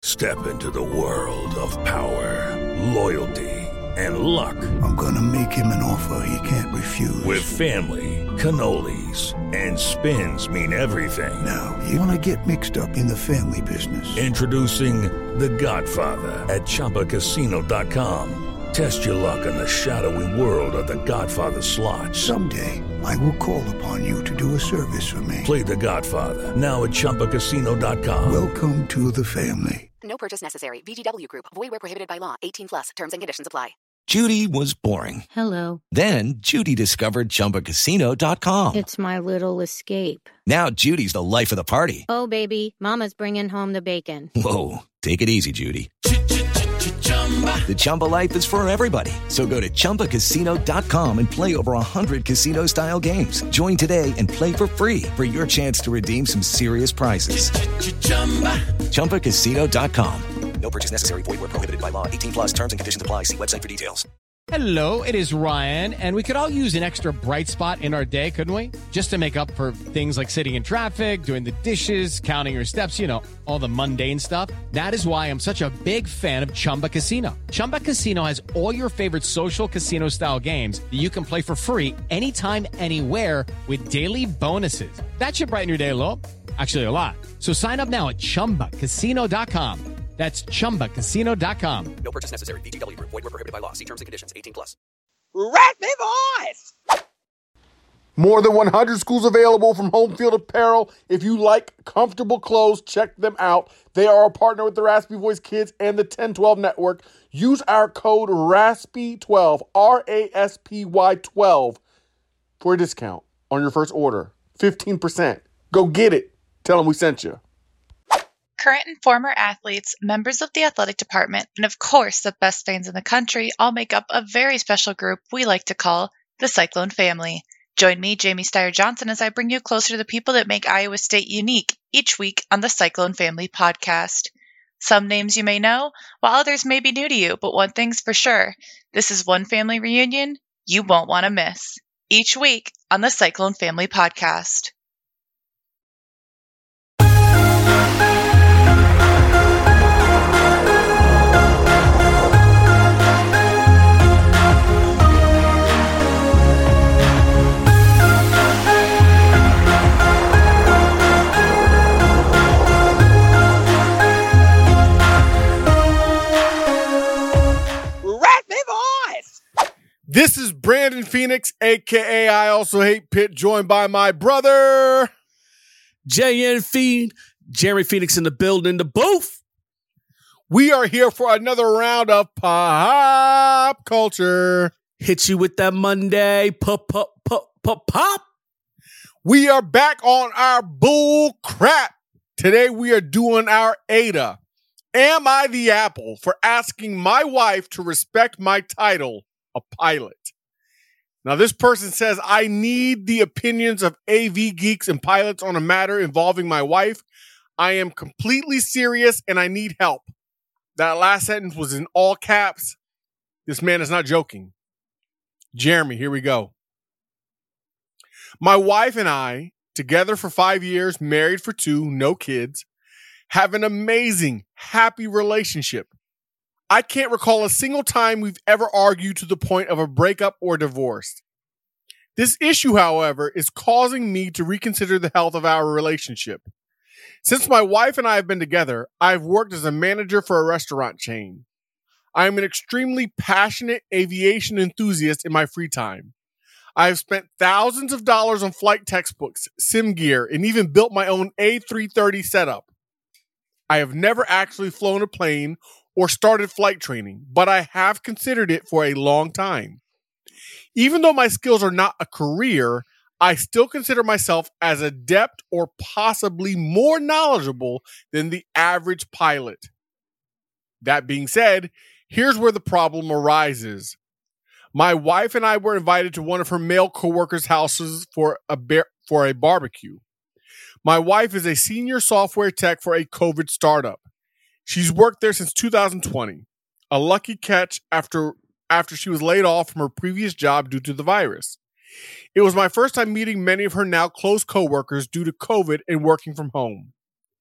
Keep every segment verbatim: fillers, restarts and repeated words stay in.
Step into the world of power, loyalty, and luck. I'm gonna make him an offer he can't refuse. With family, cannolis, and spins mean everything. Now, you wanna get mixed up in the family business. Introducing The Godfather at Chumba Casino dot com. Test your luck in the shadowy world of The Godfather slot. Someday, I will call upon you to do a service for me. Play The Godfather, now at Chumba Casino dot com. Welcome to the family. No purchase necessary. V G W Group. Void where prohibited by law. eighteen plus. Terms and conditions apply. Judy was boring. Hello. Then Judy discovered Chumba Casino dot com. It's my little escape. Now Judy's the life of the party. Oh, baby, mama's bringing home the bacon. Whoa, take it easy, Judy. The Chumba life is for everybody. So go to Chumba Casino dot com and play over one hundred casino-style games. Join today and play for free for your chance to redeem some serious prizes. Chumba Casino dot com. No purchase necessary. Void where prohibited by law. eighteen plus terms and conditions apply. See website for details. Hello, it is Ryan, and we could all use an extra bright spot in our day, couldn't we? Just to make up for things like sitting in traffic, doing the dishes, counting your steps, you know, all the mundane stuff. That is why I'm such a big fan of Chumba Casino. Chumba Casino has all your favorite social casino-style games that you can play for free anytime, anywhere with daily bonuses. That should brighten your day a little. Actually, a lot. So sign up now at Chumba Casino dot com. That's Chumba Casino dot com. No purchase necessary. V G W Group. Void where prohibited by law. See terms and conditions. eighteen plus. Raspy Voice! More than one hundred schools available from Home Field Apparel. If you like comfortable clothes, check them out. They are a partner with the Raspy Voice Kids and the ten twelve Network. Use our code raspy twelve, R A S P Y twelve, for a discount on your first order. fifteen percent. Go get it. Tell them we sent you. Current and former athletes, members of the athletic department, and of course the best fans in the country all make up a very special group we like to call the Cyclone Family. Join me, Jamie Steyer Johnson, as I bring you closer to the people that make Iowa State unique each week on the Cyclone Family podcast. Some names you may know, while others may be new to you, but one thing's for sure, this is one family reunion you won't want to miss. Each week on the Cyclone Family podcast. This is Brandon Phoenix, a k a. I Also Hate Pitt, joined by my brother, J N Feed, Jeremy Phoenix in the building, the booth. We are here for another round of pop culture. Hit you with that Monday pop, pop, pop, pop, pop. We are back on our bull crap. Today we are doing our Ada. Am I the apple for asking my wife to respect my title, a pilot? Now, this person says, I need the opinions of A V geeks and pilots on a matter involving my wife. I am completely serious and I need help. That last sentence was in all caps. This man is not joking. Jeremy, here we go. My wife and I, together for five years, married for two, no kids, have an amazing, happy relationship. I can't recall a single time we've ever argued to the point of a breakup or divorce. This issue, however, is causing me to reconsider the health of our relationship. Since my wife and I have been together, I've worked as a manager for a restaurant chain. I am an extremely passionate aviation enthusiast in my free time. I have spent thousands of dollars on flight textbooks, sim gear, and even built my own A three thirty setup. I have never actually flown a plane or started flight training, but I have considered it for a long time. Even though my skills are not a career, I still consider myself as adept or possibly more knowledgeable than the average pilot. That being said, here's where the problem arises. My wife and I were invited to one of her male coworkers' houses for a bar- for a barbecue. My wife is a senior software tech for a COVID startup. She's worked there since two thousand twenty, a lucky catch after, after she was laid off from her previous job due to the virus. It was my first time meeting many of her now close coworkers due to COVID and working from home.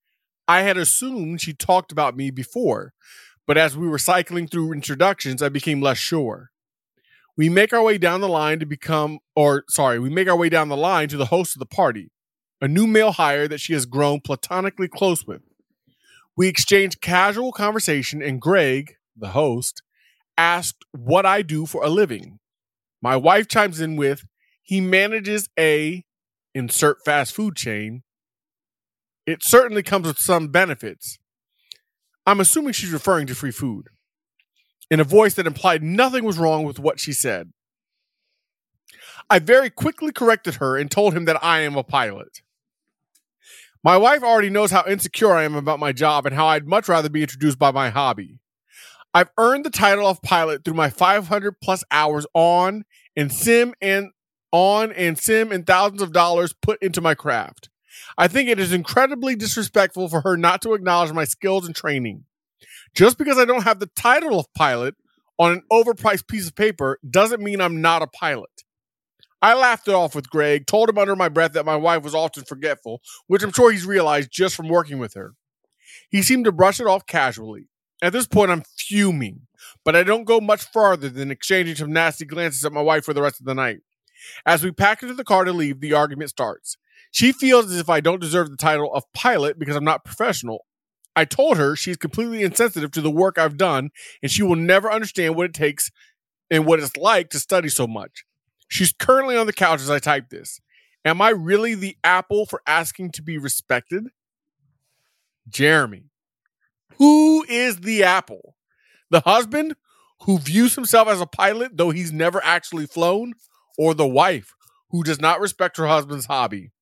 I had assumed she talked about me before, but as we were cycling through introductions, I became less sure. We make our way down the line to become, or sorry, we make our way down the line to the host of the party, a new male hire that she has grown platonically close with. We exchange casual conversation, and Greg, the host, asked what I do for a living. My wife chimes in with, he manages a, insert fast food chain. It certainly comes with some benefits. I'm assuming she's referring to free food, in a voice that implied nothing was wrong with what she said. I very quickly corrected her and told him that I am a pilot. My wife already knows how insecure I am about my job and how I'd much rather be introduced by my hobby. I've earned the title of pilot through my five hundred plus hours on and sim and on and sim and thousands of dollars put into my craft. I think it is incredibly disrespectful for her not to acknowledge my skills and training. Just because I don't have the title of pilot on an overpriced piece of paper doesn't mean I'm not a pilot. I laughed it off with Greg, told him under my breath that my wife was often forgetful, which I'm sure he's realized just from working with her. He seemed to brush it off casually. At this point, I'm fuming, but I don't go much farther than exchanging some nasty glances at my wife for the rest of the night. As we pack into the car to leave, the argument starts. She feels as if I don't deserve the title of pilot because I'm not professional. I told her she's completely insensitive to the work I've done, and she will never understand what it takes and what it's like to study so much. She's currently on the couch as I type this. Am I really the apple for asking to be respected? Jeremy. Who is the apple? The husband who views himself as a pilot, though he's never actually flown? Or the wife who does not respect her husband's hobby?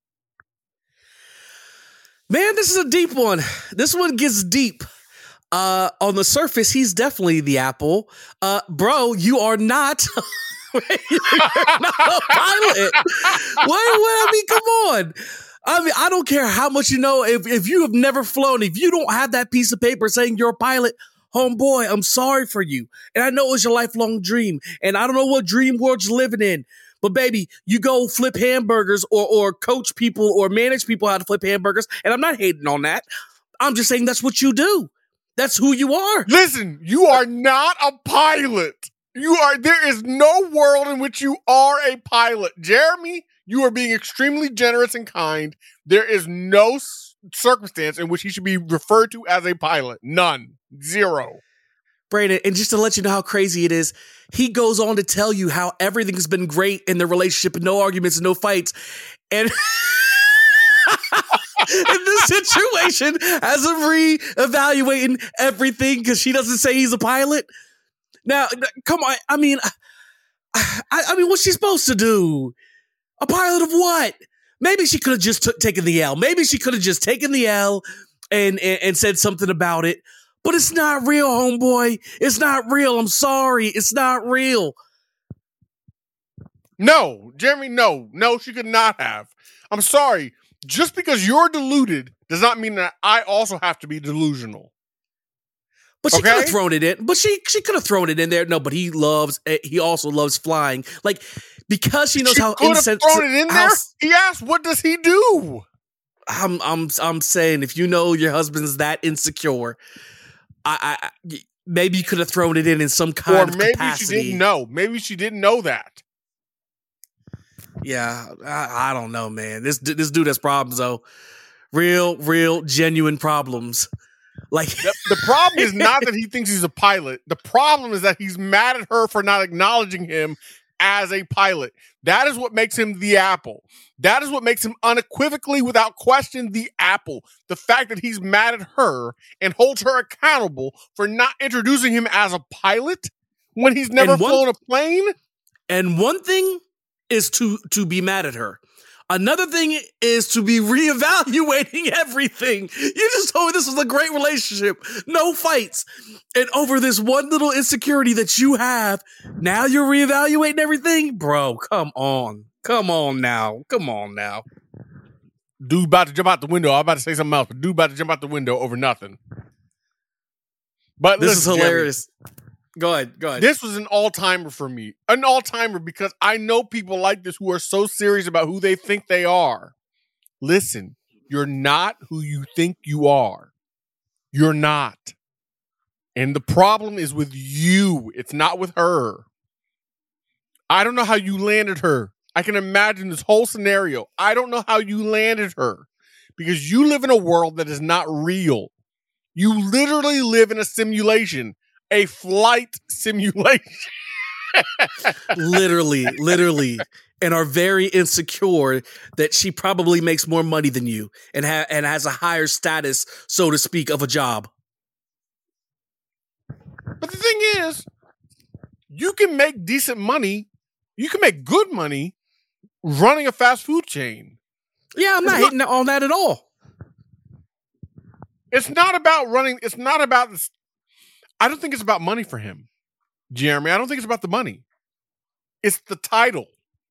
Man, this is a deep one. This one gets deep. Uh, on the surface, he's definitely the apple. Uh, bro, you are not... You're not a pilot. What, what? I mean, come on. I mean, I don't care how much you know. If if you have never flown, if you don't have that piece of paper saying you're a pilot, homeboy, I'm sorry for you. And I know it was your lifelong dream. And I don't know what dream world you're living in. But baby, you go flip hamburgers or or coach people or manage people how to flip hamburgers. And I'm not hating on that. I'm just saying that's what you do. That's who you are. Listen, you are not a pilot. You are. There is no world in which you are a pilot. Jeremy, you are being extremely generous and kind. There is no s- circumstance in which he should be referred to as a pilot. None. Zero. Brandon, and just to let you know how crazy it is, he goes on to tell you how everything's been great in the relationship and no arguments and no fights. And in this situation, as of re-evaluating everything because she doesn't say he's a pilot. Now, come on. I mean, I, I mean, what's she supposed to do? A pilot of what? Maybe she could have just t- taken the L. Maybe she could have just taken the L and, and and said something about it. But it's not real, homeboy. It's not real. I'm sorry. It's not real. No, Jeremy, no. No, she could not have. I'm sorry. Just because you're deluded does not mean that I also have to be delusional. But she okay? could have thrown it in. But she she could have thrown it in there. No, but he loves. He also loves flying. Like because she knows she how could have insensitive. thrown it in there. He asked, "What does he do?" I'm I'm I'm saying if you know your husband's that insecure, I, I maybe you could have thrown it in in some kind or of maybe capacity. she didn't know. Maybe she didn't know that. Yeah, I, I don't know, man. This this dude has problems though. Real, real, genuine problems. Like the, the problem is not that he thinks he's a pilot. The problem is that he's mad at her for not acknowledging him as a pilot. That is what makes him the apple. That is what makes him unequivocally, without question, the apple. The fact that he's mad at her and holds her accountable for not introducing him as a pilot when he's never one, flown a plane. And one thing is to to be mad at her. Another thing is to be reevaluating everything. You just told me this was a great relationship. No fights. And over this one little insecurity that you have, now you're reevaluating everything? Bro, come on. Come on now. Come on now. Dude about to jump out the window. I'm about to say something else, but dude about to jump out the window over nothing. But this listen, is hilarious. Jeremy, Go ahead, go ahead. This was an all-timer for me. An all-timer because I know people like this who are so serious about who they think they are. Listen, You're not who you think you are. You're not. And the problem is with you. It's not with her. I don't know how you landed her. I can imagine this whole scenario. I don't know how you landed her because you live in a world that is not real. You literally live in a simulation, a flight simulation. literally, literally, and are very insecure that she probably makes more money than you and ha- and has a higher status, so to speak, of a job. But the thing is, you can make decent money. You can make good money running a fast food chain. Yeah, I'm not it's hating not, on that at all. It's not about running. It's not about this. I don't think it's about money for him, Jeremy. I don't think it's about the money. It's the title.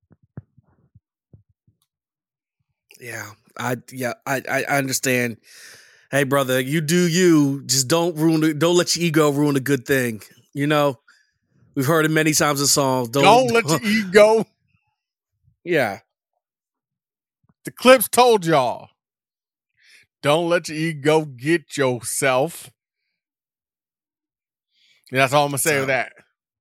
Yeah, I yeah, I I understand. Hey, brother, you do you. Just don't ruin. The, don't let your ego ruin a good thing. You know, we've heard it many times in songs. Don't, don't let your ego. Yeah, the Clips told y'all. Don't let your ego get yourself. And that's all I'm gonna say so, with that.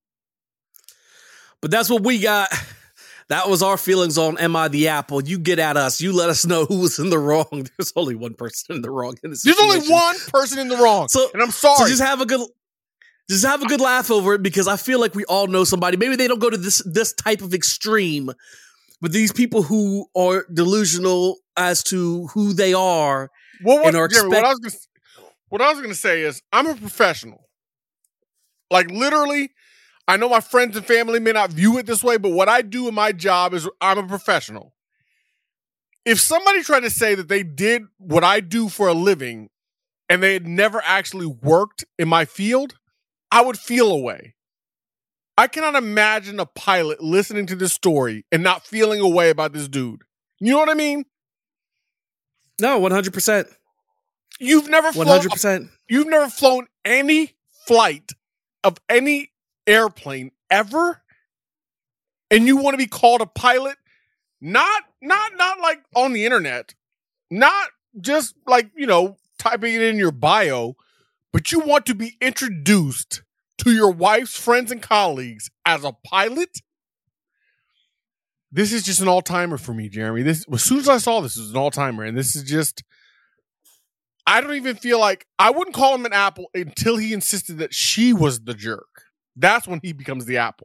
But that's what we got. That was our feelings on Am I the Apple? You get at us. You let us know who was in the wrong. There's only one person in the wrong in this There's situation. only one person in the wrong. So, and I'm sorry. So just have a good just have a good laugh over it because I feel like we all know somebody. Maybe they don't go to this this type of extreme, but these people who are delusional as to who they are well, what, and are Jeremy, expect- what I was gonna, what I was going to say is I'm a professional. Like literally, I know my friends and family may not view it this way, but what I do in my job is I'm a professional. If somebody tried to say that they did what I do for a living and they had never actually worked in my field, I would feel a way. I cannot imagine a pilot listening to this story and not feeling a way about this dude. You know what I mean? No, one hundred percent. You've never flown, one hundred percent. You've never flown any flight of any airplane ever, and you want to be called a pilot? Not, not, not like on the internet, not just like, you know, typing it in your bio, but you want to be introduced to your wife's friends and colleagues as a pilot? This is just an all-timer for me, Jeremy. This, as soon as I saw this, it was an all-timer, and this is just, I don't even feel like, I wouldn't call him an apple until he insisted that she was the jerk. That's when he becomes the apple.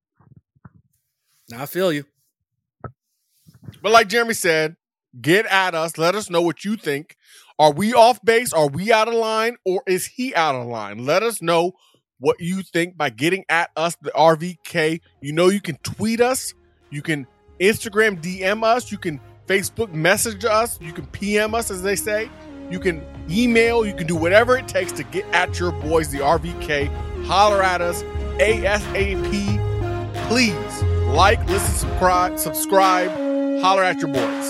I feel you. But like Jeremy said, get at us. Let us know what you think. Are we off base? Are we out of line? Or is he out of line? Let us know what you think by getting at us, the R V K. You know you can tweet us. You can Instagram D M us. You can Facebook message us. You can P M us, as they say. You can email. You can do whatever it takes to get at your boys, the R V K. Holler at us ASAP. Please like, listen, subscribe, subscribe. Holler at your boys.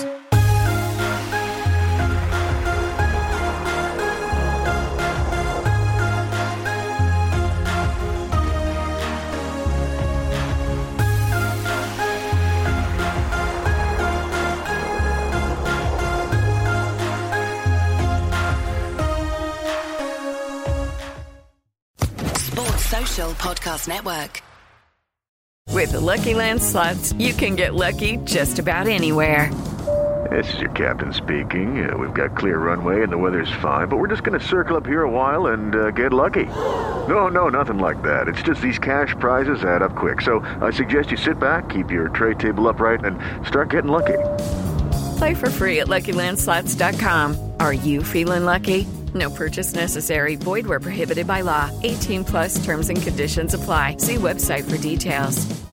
Social Podcast Network. With the Lucky Land Slots, you can get lucky just about anywhere. This is your captain speaking. Uh, we've got clear runway and the weather's fine, but we're just going to circle up here a while and uh, get lucky. No, no, nothing like that. It's just these cash prizes add up quick. So I suggest you sit back, keep your tray table upright, and start getting lucky. Play for free at Lucky Land Slots dot com. Are you feeling lucky? No purchase necessary. Void where prohibited by law. eighteen plus terms and conditions apply. See website for details.